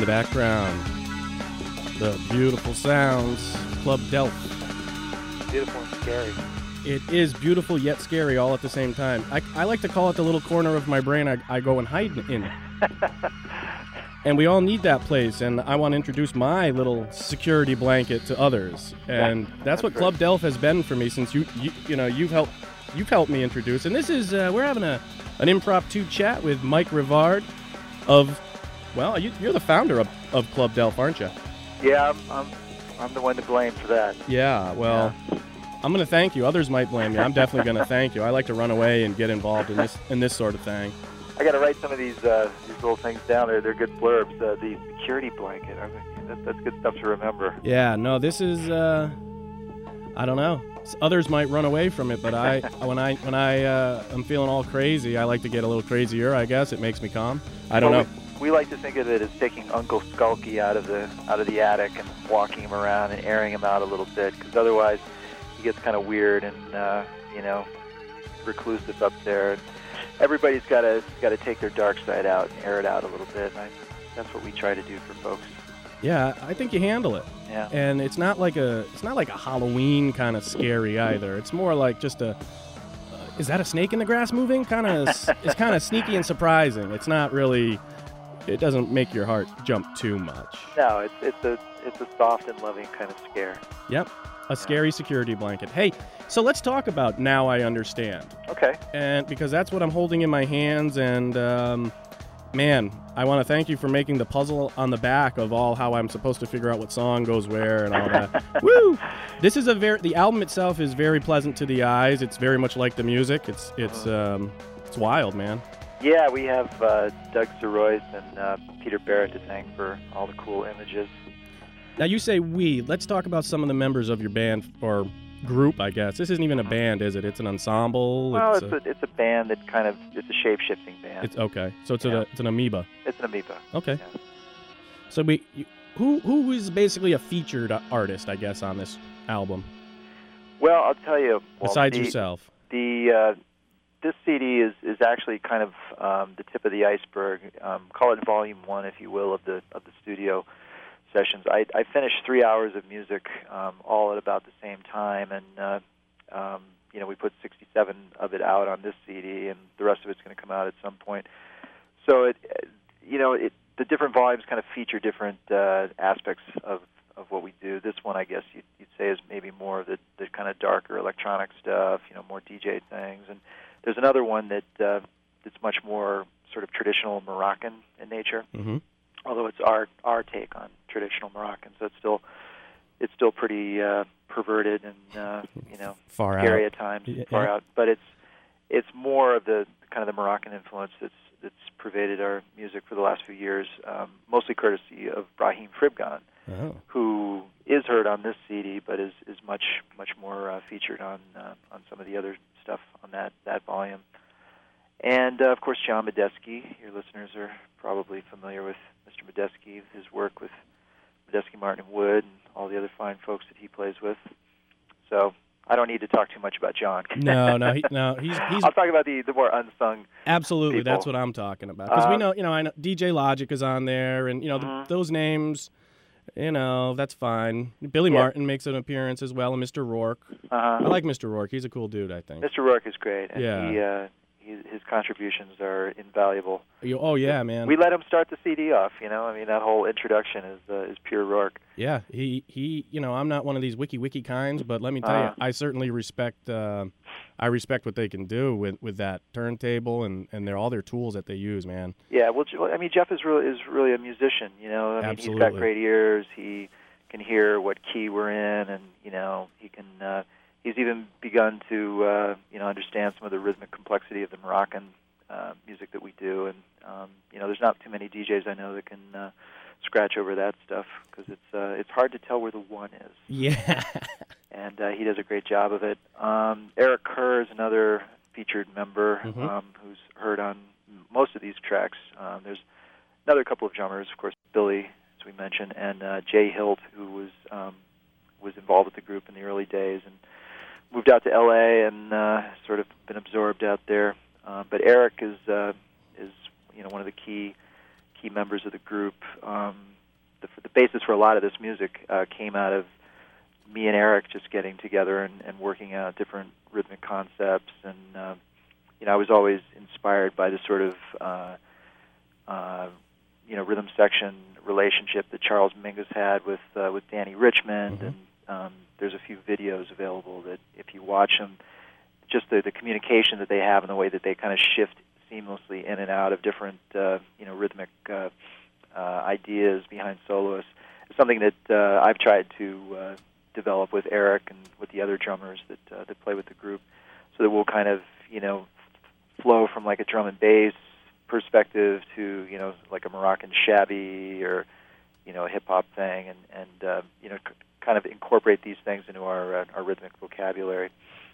the background, the beautiful sounds, Club Delft. Beautiful and scary. It is beautiful yet scary all at the same time. I like to call it the little corner of my brain I go and hide in. And we all need that place, and I want to introduce my little security blanket to others. And that's what Club Delft has been for me since you've helped me introduce. And this is we're having an impromptu chat with Mike Rivard you're the founder of Club Delft, aren't you? Yeah, I'm the one to blame for that. Yeah, well, yeah. I'm going to thank you. Others might blame you. I'm definitely going to thank you. I like to run away and get involved in this sort of thing. I got to write some of these little things down. They're good blurbs. The security blanket. That's good stuff to remember. Yeah, no, this is I don't know. Others might run away from it, but when I am feeling all crazy, I like to get a little crazier. I guess it makes me calm. I don't know. We like to think of it as taking Uncle Skulky out of the attic and walking him around and airing him out a little bit, because otherwise he gets kind of weird and reclusive up there. And everybody's got to take their dark side out and air it out a little bit. And that's what we try to do for folks. Yeah, I think you handle it. Yeah. And it's not like a Halloween kind of scary either. It's more like just is that a snake in the grass moving? It's kind of sneaky and surprising. It's not really. It doesn't make your heart jump too much. No, it's a soft and loving kind of scare. Yep, a scary security blanket. Hey, so let's talk about Now I Understand. Okay. And because that's what I'm holding in my hands, and man, I want to thank you for making the puzzle on the back of how I'm supposed to figure out what song goes where and all that. Woo! This is the album itself is very pleasant to the eyes. It's very much like the music. It's wild, man. Yeah, we have Doug Zeroyce and Peter Barrett to thank for all the cool images. Now, you say we. Let's talk about some of the members of your band, or group, I guess. This isn't even a band, is it? It's an ensemble? Well, it's a band that it's a shape-shifting band. It's okay. So it's an amoeba. It's an amoeba. Okay. Yeah. So who is basically a featured artist, I guess, on this album? Well, I'll tell you. Besides yourself. This CD is actually kind of the tip of the iceberg. Call it Volume 1, if you will, of the studio sessions. I finished 3 hours of music all at about the same time, and we put 67 of it out on this CD, and the rest of it's going to come out at some point. So the different volumes kind of feature different aspects of what we do. This one, I guess you'd say, is maybe more of the kind of darker electronic stuff, more DJ things, and there's another one that's much more sort of traditional Moroccan in nature, although it's our take on traditional Moroccan. So it's still pretty perverted and far scary out at times, yeah. Far out. But it's more of the kind of the Moroccan influence that's pervaded our music for the last few years, mostly courtesy of Brahim Fribgan, who is heard on this CD, but is much more featured on some of the other stuff on that volume. And, of course, John Medeski. Your listeners are probably familiar with Mr. Medeski, his work with Medeski, Martin, and Wood, and all the other fine folks that he plays with. So I don't need to talk too much about John. No, he's. I'll talk about the more unsung. Absolutely, people. That's what I'm talking about. Because we know, I know DJ Logic is on there, and those names. That's fine. Billy Martin makes an appearance as well, and Mr. Rourke. I like Mr. Rourke. He's a cool dude, I think. Mr. Rourke is great, and yeah. his contributions are invaluable. Oh yeah, man. We let him start the CD off. That whole introduction is pure Rourke. Yeah, he. I'm not one of these wiki kinds, but let me tell you, I certainly respect. I respect what they can do with that turntable and all their tools that they use, man. Yeah, well, Jeff is really a musician. Absolutely. He's got great ears. He can hear what key we're in, and he can. He's even begun to understand some of the rhythmic complexity of the Moroccan music that we do, and there's not too many DJs I know that can scratch over that stuff, because it's hard to tell where the one is. Yeah. And he does a great job of it. Eric Kerr is another featured member who's heard on most of these tracks. There's another couple of drummers, of course, Billy, as we mentioned, and Jay Hilt, who was involved with the group in the early days and moved out to L.A. and sort of been absorbed out there. But Eric is one of the key members of the group. the basis for a lot of this music came out of me and Eric just getting together and working out different rhythmic concepts, and I was always inspired by the sort of rhythm section relationship that Charles Mingus had with Danny Richmond, Mm-hmm. and there's a few videos available that if you watch them, just the communication that they have and the way that they kind of shift seamlessly in and out of different rhythmic ideas behind soloists is something that I've tried to develop with Eric and with the other drummers that play with the group, so that we'll kind of flow from like a drum and bass perspective to like a Moroccan shabby or a hip hop thing, and kind of incorporate these things into our rhythmic vocabulary.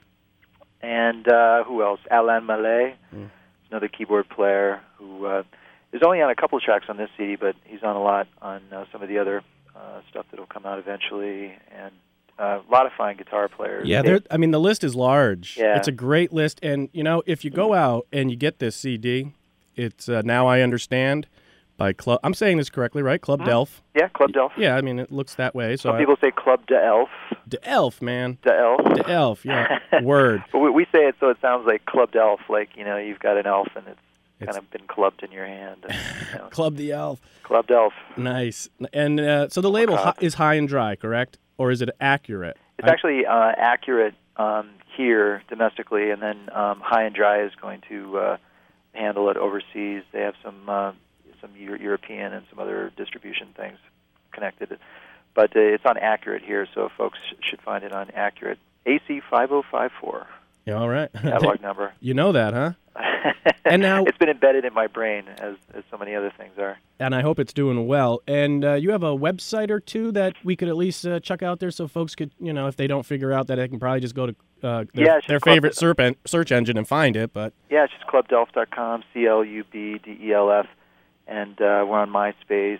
And who else? Alain Mallet, another keyboard player who is only on a couple of tracks on this CD, but he's on a lot on some of the other stuff that will come out eventually, and a lot of fine guitar players. Yeah, the list is large. Yeah. It's a great list, and if you go out and you get this CD, it's Now I Understand by Club. I'm saying this correctly, right? Club Delph. Yeah, Club Delph. Yeah, it looks that way. So Some people say Club de Elf. De Elf, man. De Elf. De Elf, yeah. Word. But we say it so it sounds like Club Delph, like you've got an elf and it's kind of been clubbed in your hand. And, Club the Elf. Club Delph. Nice. And so the label is High and Dry, correct? Or is it Accurate? It's actually Accurate here domestically, and then High and Dry is going to handle it overseas. They have some European and some other distribution things connected. But it's on Accurate here, so folks should find it on Accurate. AC 5054. Yeah, all right. Catalog number. You know that, huh? And now it's been embedded in my brain as so many other things are. And I hope it's doing well. And you have a website or two that we could at least check out there, so folks could, if they don't figure out that, they can probably just go to their favorite search engine and find it. But yeah, it's just clubdelph.com, CLUBDELF, and we're on MySpace,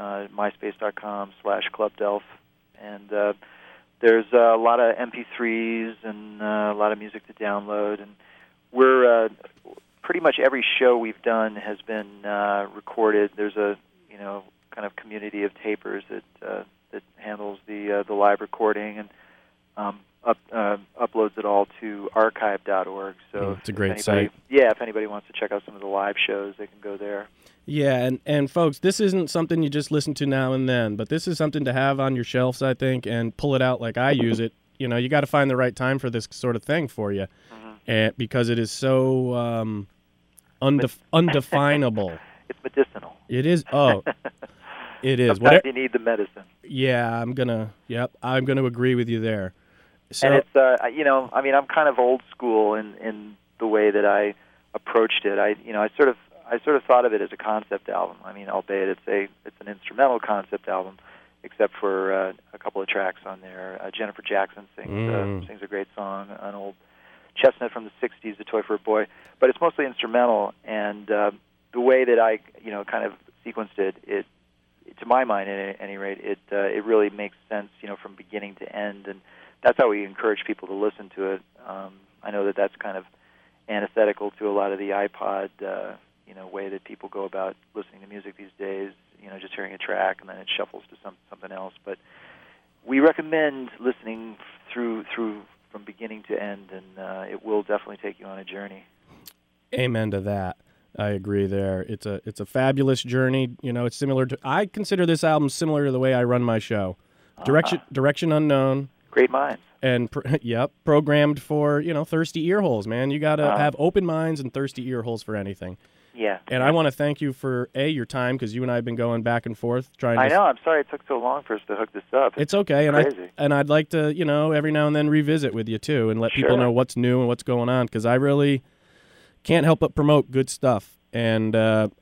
myspace.com/clubdelph, and there's a lot of MP3s and a lot of music to download, and we're pretty much every show we've done has been recorded. There's a kind of community of tapers that handles the live recording and uploads it all to archive.org. So it's a great site. Yeah, if anybody wants to check out some of the live shows, they can go there. Yeah, and folks, this isn't something you just listen to now and then, but this is something to have on your shelves, I think, and pull it out like I use it. You got to find the right time for this sort of thing for you, and because it is so undefinable. It's medicinal. It is. Oh, it is. Sometimes you need the medicine. Yeah, I'm gonna agree with you there. So, and it's I'm kind of old school in the way that I approached it. I sort of thought of it as a concept album. Albeit it's an instrumental concept album, except for a couple of tracks on there. Jennifer Jackson sings a great song, an old chestnut from the '60s, "A Toy for a Boy," but it's mostly instrumental. And the way that I kind of sequenced it, to my mind at any rate, it really makes sense from beginning to end, and that's how we encourage people to listen to it. I know that that's kind of antithetical to a lot of the iPod way that people go about listening to music these days, just hearing a track and then it shuffles to something else. But we recommend listening through from beginning to end, and it will definitely take you on a journey. Amen to that. I agree there. It's a fabulous journey. It's similar to, I consider this album similar to the way I run my show. Direction unknown. Great minds. And programmed for, thirsty ear holes, man. You got to have open minds and thirsty ear holes for anything. Yeah. And I want to thank you for your time, because you and I have been going back and forth trying to. I know. I'm sorry it took so long for us to hook this up. It's okay, crazy. and I'd like to, every now and then revisit with you too, and let people know what's new and what's going on, because I really can't help but promote good stuff, and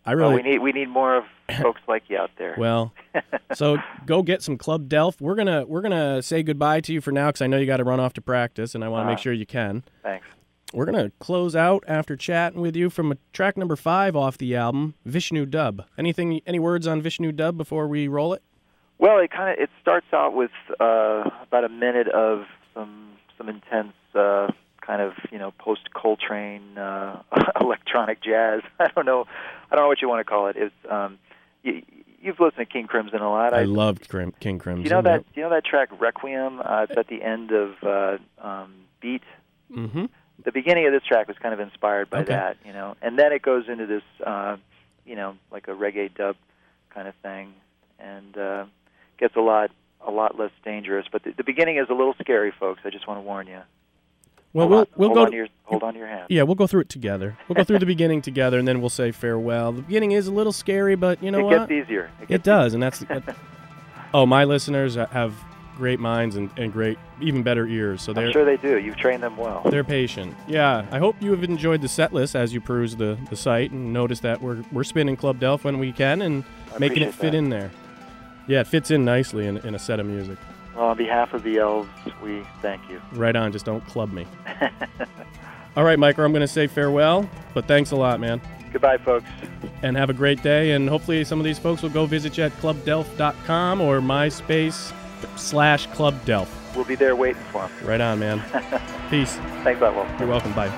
we need more of folks like you out there. Well, so go get some Club Delph. We're gonna say goodbye to you for now, because I know you got to run off to practice, and I want to make sure you can. Thanks. We're going to close out after chatting with you from track number 5 off the album, Vishnu Dub. Any words on Vishnu Dub before we roll it? Well, it starts out with about a minute of some intense kind of post Coltrane electronic jazz. I don't know what you want to call it. It's you've listened to King Crimson a lot. I loved King Crimson. Do you know that? Do you know that track Requiem? It's at the end of Beat. Mm-hmm. The beginning of this track was kind of inspired by Okay. that, and then it goes into this, like a reggae dub kind of thing, and gets a lot less dangerous. But the beginning is a little scary, folks. I just want to warn you. Well, we'll hold go. Hold on to your hand. Yeah, we'll go through it together. We'll go through the beginning together, and then we'll say farewell. The beginning is a little scary, but you know what? It gets easier. It does, and that's. Oh, my listeners have great minds and great, even better ears. So I'm sure they do. You've trained them well. They're patient. Yeah, I hope you have enjoyed the set list as you peruse the site and notice that we're spinning Club Delft when we can and making it fit in there. Yeah, it fits in nicely in a set of music. Well, on behalf of the elves, we thank you. Right on, just don't club me. All right, Micro, I'm going to say farewell, but thanks a lot, man. Goodbye, folks. And have a great day, and hopefully some of these folks will go visit you at clubdelft.com or MySpace/Club Delft. We'll be there waiting for them. Right on, man. Peace. Thanks a lot, Will. You're welcome. Bye.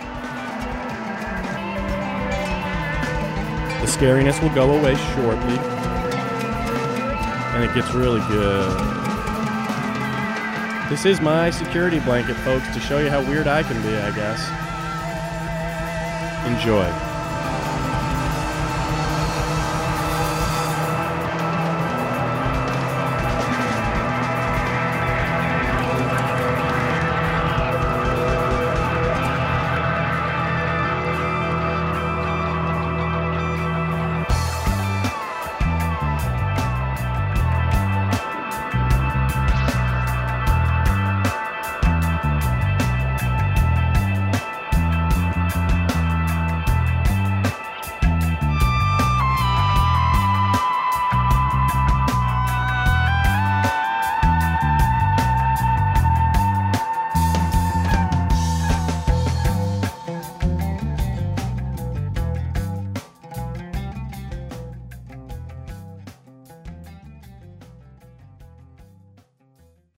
The scariness will go away shortly, and it gets really good. This is my security blanket, folks, to show you how weird I can be, I guess. Enjoy.